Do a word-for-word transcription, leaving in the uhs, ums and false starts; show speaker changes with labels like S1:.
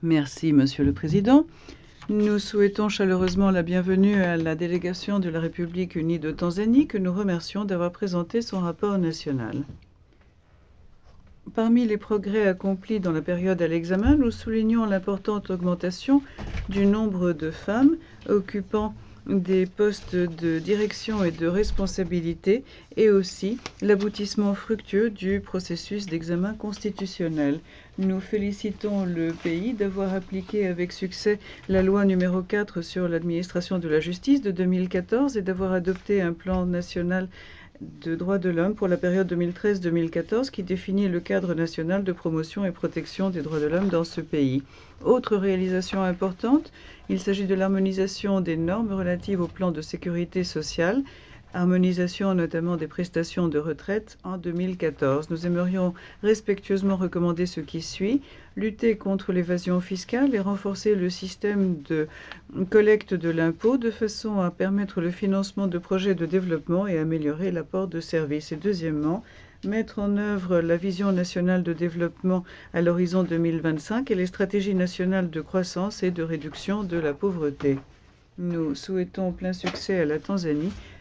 S1: Merci, Monsieur le Président. Nous souhaitons chaleureusement la bienvenue à la délégation de la République unie de Tanzanie que nous remercions d'avoir présenté son rapport national. Parmi les progrès accomplis dans la période à l'examen, nous soulignons l'importante augmentation du nombre de femmes occupant des postes de direction et de responsabilité et aussi l'aboutissement fructueux du processus d'examen constitutionnel. Nous félicitons le pays d'avoir appliqué avec succès la loi numéro quatre sur l'administration de la justice de deux mille quatorze et d'avoir adopté un plan national de droits de l'homme pour la période deux mille treize deux mille quatorze qui définit le cadre national de promotion et protection des droits de l'homme dans ce pays. Autre réalisation importante, il s'agit de l'harmonisation des normes relatives au plan de sécurité sociale, harmonisation notamment des prestations de retraite en deux mille quatorze. Nous aimerions respectueusement recommander ce qui suit: lutter contre l'évasion fiscale et renforcer le système de collecte de l'impôt de façon à permettre le financement de projets de développement et améliorer l'apport de services. Et deuxièmement, mettre en œuvre la vision nationale de développement à l'horizon deux mille vingt-cinq et les stratégies nationales de croissance et de réduction de la pauvreté. Nous souhaitons plein succès à la Tanzanie